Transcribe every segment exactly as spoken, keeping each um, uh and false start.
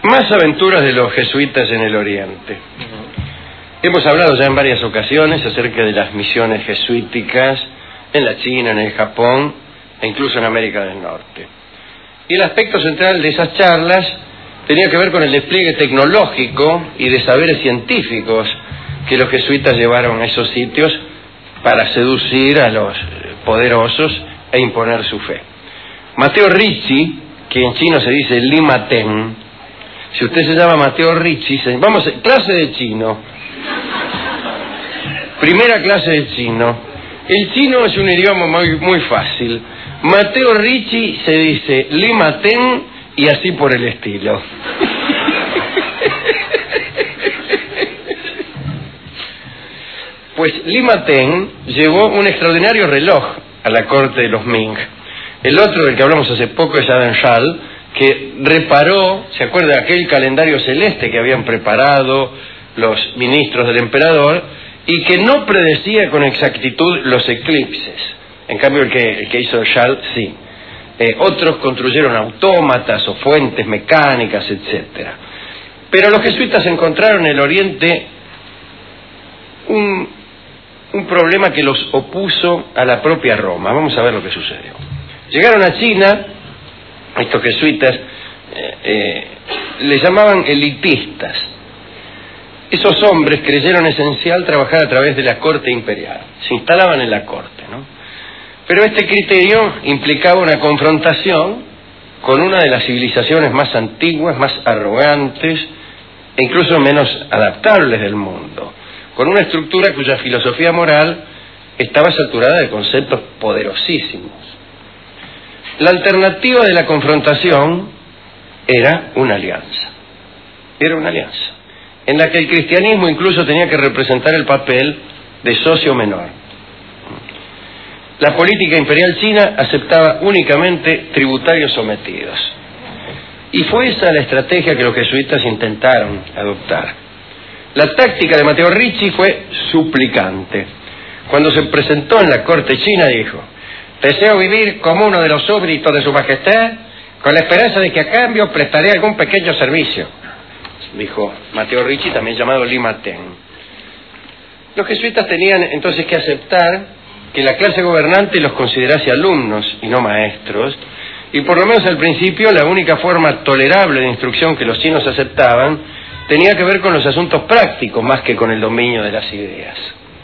Más aventuras de los jesuitas en el Oriente. Hemos hablado ya en varias ocasiones acerca de las misiones jesuíticas en la China, en el Japón e incluso en América del Norte. Y el aspecto central de esas charlas tenía que ver con el despliegue tecnológico y de saberes científicos que los jesuitas llevaron a esos sitios para seducir a los poderosos e imponer su fe. Matteo Ricci, que en chino se dice Lima Ten, si usted se llama Matteo Ricci, se... vamos, clase de chino. Primera clase de chino. El chino es un idioma muy, muy fácil. Matteo Ricci se dice Lima Ten y así por el estilo. Pues Lima Ten llevó un extraordinario reloj a la corte de los Ming. El otro, del que hablamos hace poco, es Adam Schall, que reparó, ¿se acuerda de aquel calendario celeste que habían preparado los ministros del emperador y que no predecía con exactitud los eclipses? En cambio el que, el que hizo Schall sí. Eh, otros construyeron autómatas o fuentes mecánicas, etcétera. Pero los jesuitas encontraron en el Oriente un, un problema que los opuso a la propia Roma. Vamos a ver lo que sucedió. Llegaron a China. Estos jesuitas eh, eh, les llamaban elitistas. Esos hombres creyeron esencial trabajar a través de la corte imperial. Se instalaban en la corte, ¿no? Pero este criterio implicaba una confrontación con una de las civilizaciones más antiguas, más arrogantes e incluso menos adaptables del mundo, con una estructura cuya filosofía moral estaba saturada de conceptos poderosísimos. La alternativa de la confrontación era una alianza. Era una alianza, en la que el cristianismo incluso tenía que representar el papel de socio menor. La política imperial china aceptaba únicamente tributarios sometidos. Y fue esa la estrategia que los jesuitas intentaron adoptar. La táctica de Matteo Ricci fue suplicante. Cuando se presentó en la corte china dijo: deseo vivir como uno de los súbditos de su majestad, con la esperanza de que a cambio prestaré algún pequeño servicio, dijo Matteo Ricci, también llamado Lima Ten. Los jesuitas tenían entonces que aceptar que la clase gobernante los considerase alumnos y no maestros, y por lo menos al principio la única forma tolerable de instrucción que los chinos aceptaban tenía que ver con los asuntos prácticos más que con el dominio de las ideas.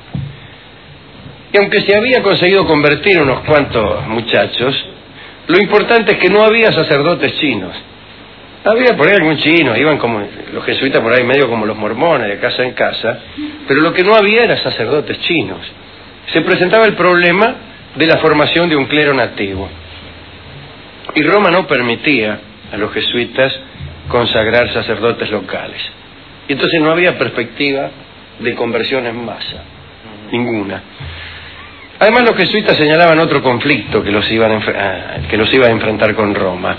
Y aunque se había conseguido convertir unos cuantos muchachos, lo importante es que no había sacerdotes chinos. Había por ahí algún chino, iban como los jesuitas por ahí medio como los mormones, de casa en casa, pero lo que no había era sacerdotes chinos. Se presentaba el problema de la formación de un clero nativo. Y Roma no permitía a los jesuitas consagrar sacerdotes locales. Y entonces no había perspectiva de conversión en masa, ninguna. Además, los jesuitas señalaban otro conflicto que los, iban a, que los iba a enfrentar con Roma.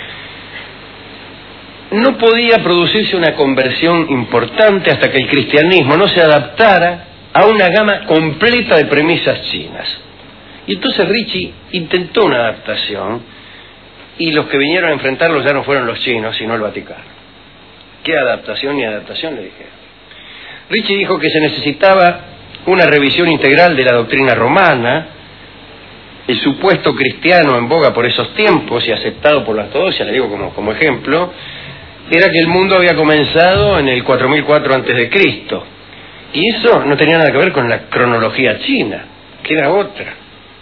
No podía producirse una conversión importante hasta que el cristianismo no se adaptara a una gama completa de premisas chinas. Y entonces Ricci intentó una adaptación, y los que vinieron a enfrentarlos ya no fueron los chinos, sino el Vaticano. ¿Qué adaptación ni adaptación?, le dijeron. Ricci dijo que se necesitaba una revisión integral de la doctrina romana. El supuesto cristiano en boga por esos tiempos y aceptado por la ortodoxia, le digo como, como ejemplo, era que el mundo había comenzado en el cuatro mil cuatro antes de Cristo. Y eso no tenía nada que ver con la cronología china, que era otra.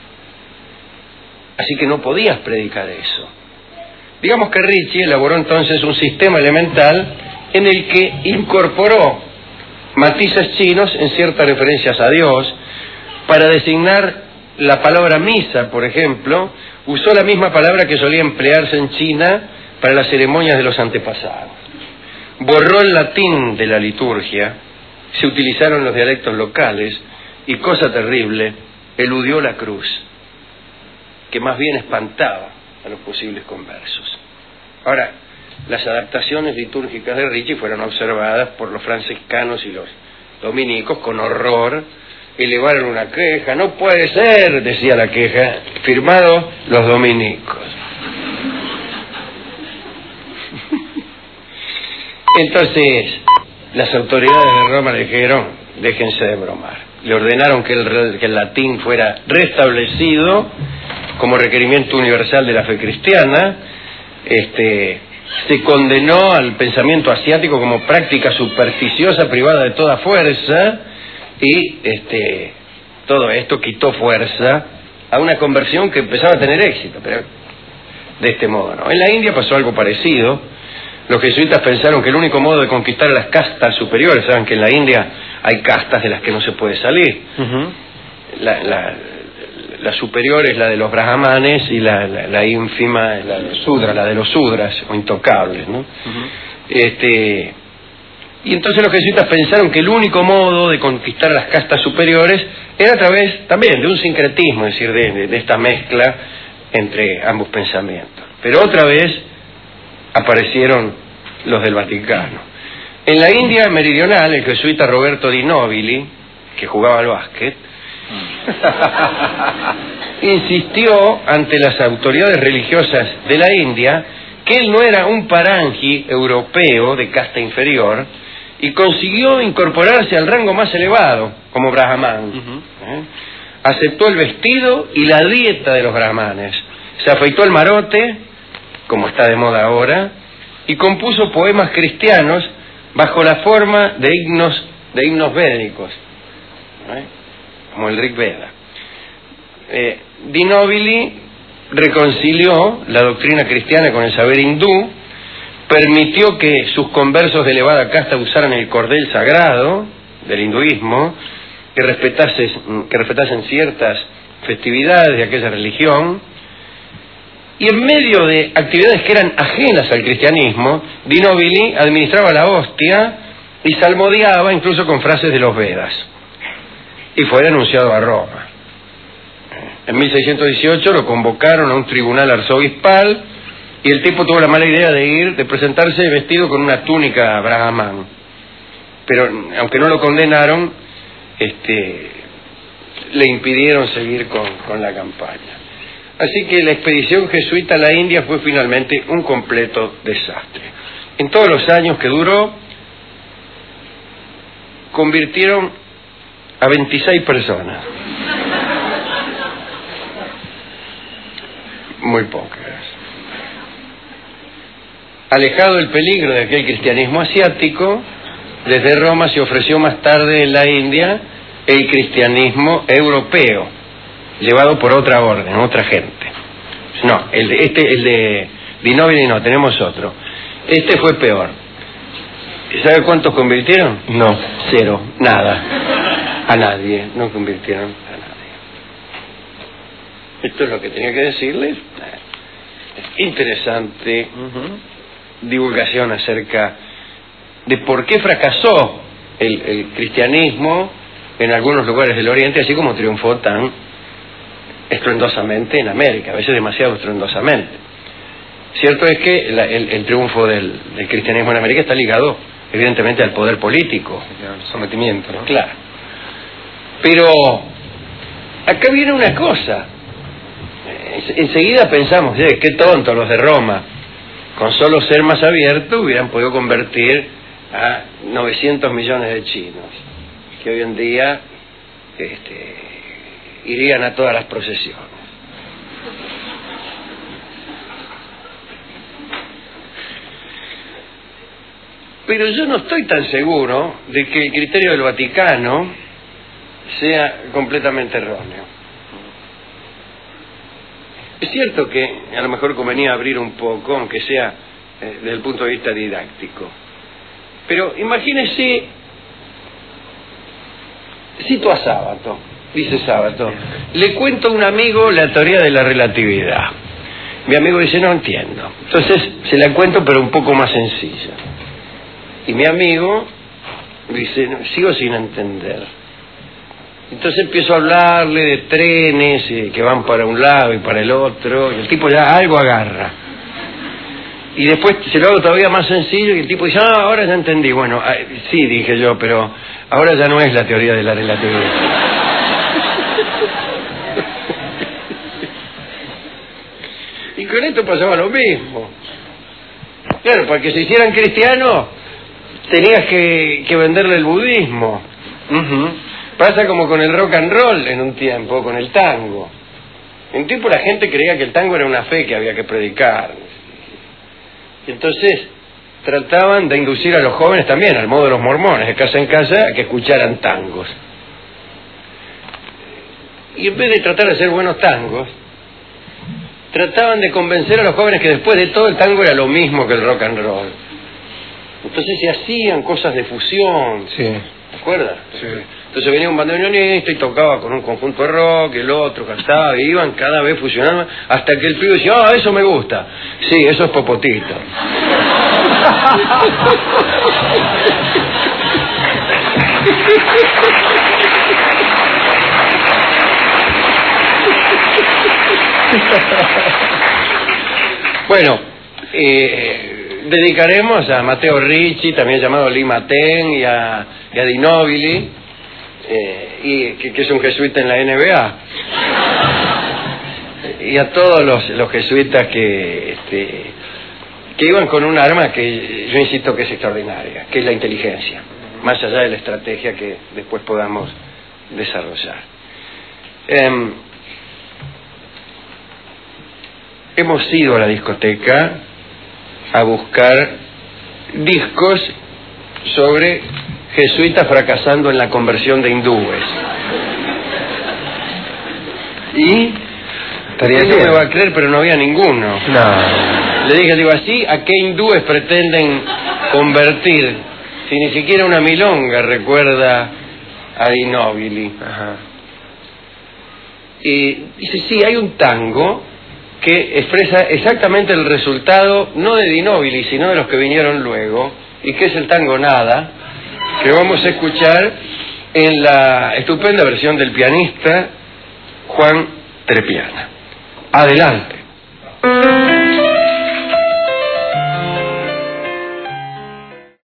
Así que no podías predicar eso. Digamos que Ricci elaboró entonces un sistema elemental en el que incorporó matices chinos en ciertas referencias a Dios. Para designar la palabra misa, por ejemplo, usó la misma palabra que solía emplearse en China para las ceremonias de los antepasados. Borró el latín de la liturgia, se utilizaron los dialectos locales y, cosa terrible, eludió la cruz, que más bien espantaba a los posibles conversos. Ahora, las adaptaciones litúrgicas de Ricci fueron observadas por los franciscanos y los dominicos con horror. Elevaron una queja. No puede ser, decía la queja, firmado los dominicos. Entonces, las autoridades de Roma le dijeron, déjense de bromar. Le ordenaron que el, que el latín fuera restablecido como requerimiento universal de la fe cristiana. Este, se condenó al pensamiento asiático como práctica supersticiosa privada de toda fuerza, y este, todo esto quitó fuerza a una conversión que empezaba a tener éxito, pero de este modo no. En la India pasó algo parecido. Los jesuitas pensaron que el único modo de conquistar a las castas superiores, saben que en la India hay castas de las que no se puede salir. Uh-huh. la, la, la superior es la de los brahmanes y la, la, la ínfima es la de los sudras, la de los sudras o intocables, ¿no? Uh-huh. Este, y entonces los jesuitas pensaron que el único modo de conquistar a las castas superiores era a través también de un sincretismo, es decir, de, de, de esta mezcla entre ambos pensamientos. Pero otra vez aparecieron los del Vaticano. En la India meridional, el jesuita Roberto Di Nobili, que jugaba al básquet, insistió ante las autoridades religiosas de la India que él no era un parangi europeo de casta inferior, y consiguió incorporarse al rango más elevado, como brahman. Uh-huh. ¿Eh? Aceptó el vestido y la dieta de los brahmanes, se afeitó el marote, como está de moda ahora, y compuso poemas cristianos bajo la forma de himnos, de himnos védicos, ¿eh? Como el Rig Veda. Eh, Di Nobili reconcilió la doctrina cristiana con el saber hindú, permitió que sus conversos de elevada casta usaran el cordel sagrado del hinduismo, que respetasen, que respetasen ciertas festividades de aquella religión, y en medio de actividades que eran ajenas al cristianismo, Di Nobili administraba la hostia y salmodiaba incluso con frases de los Vedas, y fue denunciado a Roma. En mil seiscientos dieciocho lo convocaron a un tribunal arzobispal, y el tipo tuvo la mala idea de ir, de presentarse vestido con una túnica brahman. Pero aunque no lo condenaron, este, le impidieron seguir con, con la campaña. Así que la expedición jesuita a la India fue finalmente un completo desastre. En todos los años que duró, convirtieron a veintiséis personas. Muy pocas. Alejado del peligro de aquel cristianismo asiático, desde Roma se ofreció más tarde en la India el cristianismo europeo, llevado por otra orden, otra gente. No, el de, este, el de Di Nobili no, tenemos otro. Este fue peor. ¿Sabe cuántos convirtieron? No, cero, nada. A nadie, no convirtieron a nadie. Esto es lo que tenía que decirles. Interesante uh-huh. divulgación acerca de por qué fracasó el, el cristianismo en algunos lugares del Oriente, así como triunfó tan estruendosamente en América, a veces demasiado estruendosamente. Cierto es que la, el, el triunfo del, del cristianismo en América está ligado evidentemente al poder político, al sometimiento, ¿no? Claro. Pero acá viene una cosa. Enseguida pensamos, eh, qué tontos los de Roma, con solo ser más abiertos hubieran podido convertir a novecientos millones de chinos, que hoy en día este, irían a todas las procesiones. Pero yo no estoy tan seguro de que el criterio del Vaticano sea completamente erróneo. Es cierto que a lo mejor convenía abrir un poco, aunque sea eh, desde el punto de vista didáctico. Pero imagínese, cito a Sábato, dice Sábato, le cuento a un amigo la teoría de la relatividad. Mi amigo dice, no entiendo. Entonces se la cuento, pero un poco más sencilla. Y mi amigo dice, no, sigo sin entender. Entonces empiezo a hablarle de trenes eh, que van para un lado y para el otro, y el tipo ya algo agarra. Y después se lo hago todavía más sencillo y el tipo dice, ah, ahora ya entendí. Bueno, eh, sí, dije yo, pero ahora ya no es la teoría de la relatividad. Y con esto pasaba lo mismo. Claro, para que se hicieran cristianos tenías que, que venderle el budismo. Uh-huh. Pasa como con el rock and roll en un tiempo, con el tango. En un tiempo la gente creía que el tango era una fe que había que predicar. Y entonces trataban de inducir a los jóvenes también, al modo de los mormones, de casa en casa, a que escucharan tangos. Y en vez de tratar de hacer buenos tangos, trataban de convencer a los jóvenes que después de todo el tango era lo mismo que el rock and roll. Entonces se hacían cosas de fusión. Sí. ¿Te acuerdas? Sí. Entonces venía un bandoneonista y tocaba con un conjunto de rock, el otro cantaba, y iban cada vez fusionando, hasta que el pibe decía, ah, eso me gusta. Sí, eso es popotito. Bueno, eh, dedicaremos a Matteo Ricci, también llamado Lima Ten, y a, y a Di Nobili, eh, y, que, que es un jesuita en la N B A, y a todos los, los jesuitas que, este, que iban con un arma que yo insisto que es extraordinaria, que es la inteligencia, más allá de la estrategia que después podamos desarrollar. Eh, hemos ido a la discoteca a buscar discos sobre jesuitas fracasando en la conversión de hindúes. Y estaría no me va a creer, pero no había ninguno. No. Le dije, digo, así, ¿a qué hindúes pretenden convertir? Si ni siquiera una milonga recuerda a Di Nobili. Ajá. Y dice, sí, hay un tango que expresa exactamente el resultado, no de Di Nobili, sino de los que vinieron luego, y que es el tango Nada, que vamos a escuchar en la estupenda versión del pianista Juan Trepiana. Adelante.